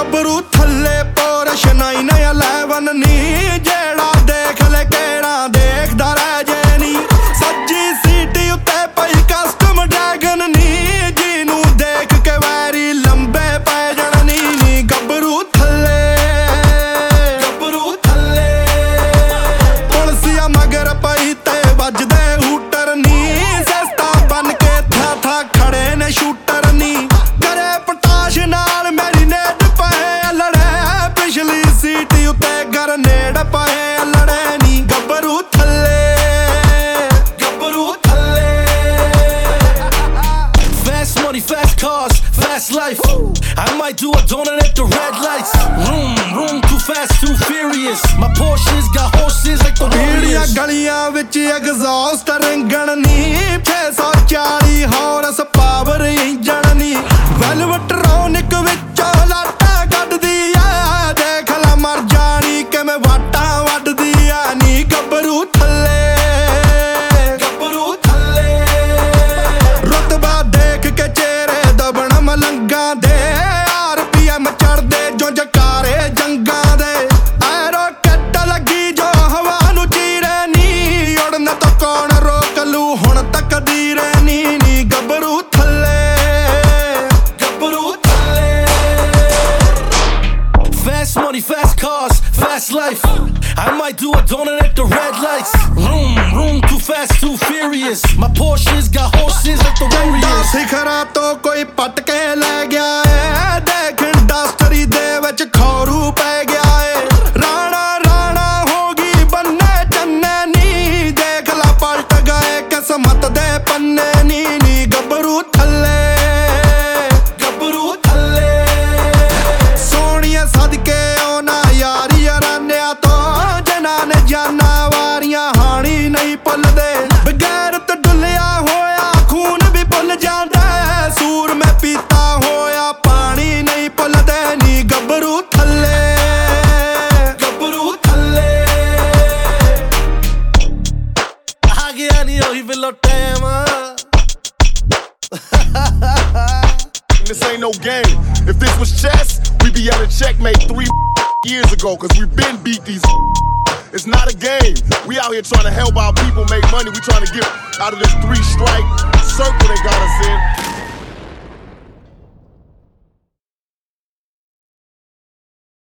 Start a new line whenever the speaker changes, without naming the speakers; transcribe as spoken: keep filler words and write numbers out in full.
ਗੱਭਰੂ ਥੱਲੇ porch nine eleven ਨੀ ਜਿਹੜਾ ਦੇਖ ਲੈ ਕਿਹੜਾ ਦੇਖਦਾ ਰਹਿ ਜੇ ਨੀ ਸੱਜੀ ਸੀਟ ਉੱਤੇ ਪਈ ਕਸਟਮ ਡਰੈਗਨ ਨੀ ਜਿਹਨੂੰ ਦੇਖ ਕੇ ਵੈਰੀ ਲੰਬੇ ਪੈ ਜਾਣ ਨੀ ਨੀ ਗੱਭਰੂ ਥੱਲੇ ਗੱਭਰੂ ਥੱਲੇ ਪੁਲਸੀਆ ਮਗਰ ਪਈ ਤੇ ਵੱਜਦੇ ਹੂਟਰ ਨੀ ਸਸਤਾ ਬਣ ਕੇ ਥਾ ਥਾ ਖੜੇ ਨੇ ਸ਼ੂਟਰ ਨੀ ਕਰੇ ਪਟਾਸ਼ ਨਾਲ ਮੇਰੀ ਨੇੜ ਪਏ ਲੜੇ ਪਿਛਲੀ ਸੀਟ ਉੱਤੇ ਗਰਨੇਡ ਪਏ ਲੜੇ ਨੀ ਗੱਭਰੂ ਥੱਲੇ ਗੱਭਰੂ ਥੱਲੇ
Fast money, fast cars, fast life. I might do a donut at the red lights. Room, room, too fast, too furious. My Porsches got horses like the
ਪੀੜੀਆਂ
Warriors.
ਗਲੀਆਂ ਵਿੱਚ ਐਗਜ਼ੌਸਟ ਰੰਗਣ ਨੀ ਛੇ ਸੌ ਚਾਲੀ ਹੌਰਸ ਪਾਵਰ ਇੰਜਣ ਨੀ ਵੈਲਵਟਰੋਨਿਕ ਵਿੱਚੋਂ ਲਾਟਾਂ ਕੱਢਦੀ ਆ ਦੇਖ ਲੈ ਮਰ ਜਾਣੀ ਕਿਵੇਂ ਵਾਟਾਂ ਵੱਢਦੀ ਆ ਨੀ ਗੱਭਰੂ ਥੱਲੇ ਗੱਭਰੂ ਥੱਲੇ ਰੁਤਬਾ ਦੇਖ ਕੇ ਚਿਹਰੇ ਦਬਣ ਮਲੰਗਾਂ ਦੇ ਆਰ ਪੀ ਐਮ ਚੜਦੇ ਜੋ ਜਕਾਰੇ ਜੰਗਾਂ ਦੇ ਐਰੋਕਟ ਲੱਗੀ ਜੋ ਹਵਾ ਨੂੰ ਚੀਰੇ ਨੀ ਉੜਨ ਤੋਂ ਕੌਣ ਰੋਕ ਲੂ ਹੁਣ ਤਕਦੀਰ ਨੀ ਨੀ ਗੱਭਰੂ ਥੱਲੇ ਗੱਭਰੂ ਥੱਲੇ
Fast money, fast cars, fast life. I might do a donut at the red lights. Room, room, too fast, too furious. My Porsches got horses like the Warriors.
ਸਿਖਰਾਂ ਤੋਂ ਕੋਈ ਪੱਟ ਕੇ ਲੈ ਗਿਆ ਏ ਦੇਖ ਇੰਡਸਟਰੀ ਦੇ ਵਿੱਚ ਖੌਰੂ ਪੈ ਗਿਆ ਏ ਰਾਣਾ ਰਾਣਾ ਹੋ ਗਈ ਬੰਨੇ ਚੰਨੇ ਨੀ ਦੇਖ ਲਾ ਪਲਟ ਗਏ ਕਿਸਮਤ ਦੇ ਪੰਨੇ ਨੀ ਨੀ ਗੱਭਰੂ ਥੱਲੇ ਗੱਭਰੂ ਥੱਲੇ ਸੋਹਣੀਏ ਸਦਕੇ ਉਹਨਾਂ ਯਾਰੀ ਯਾਰਾਨਿਆਂ ਤੋਂ ਜਿਨ੍ਹਾਂ ਨੇ ਜਾਨਾਂ ਵਾਰੀਆਂ ਹਾਣੀ ਨਹੀਂ ਭੁੱਲਦੇ ਬਗੈਰਤ ਡੁੱਲਿਆ ਹੋਇਆ ਖੂਨ ਵੀ ਭੁੱਲ ਜਾਂਦਾ ਸੂਰ ਮੈਂ ਪੀਤਾ ਹੋਇਆ ਪਾਣੀ ਨਹੀਂ ਭੁੱਲਦੇ ਨੀ ਗੱਭਰੂ ਥੱਲੇ ਗੱਭਰੂ ਥੱਲੇ
ਆ ਗਿਆ ਨੀ ਉਹੀ ਬਿੱਲੋ time
This ain't no game. If this was chess, we'd be at a checkmate three years ago, cause we've been beat these. It's not a game. We out here trying to help our people make money. We trying to get out of this three strike circle they got us in.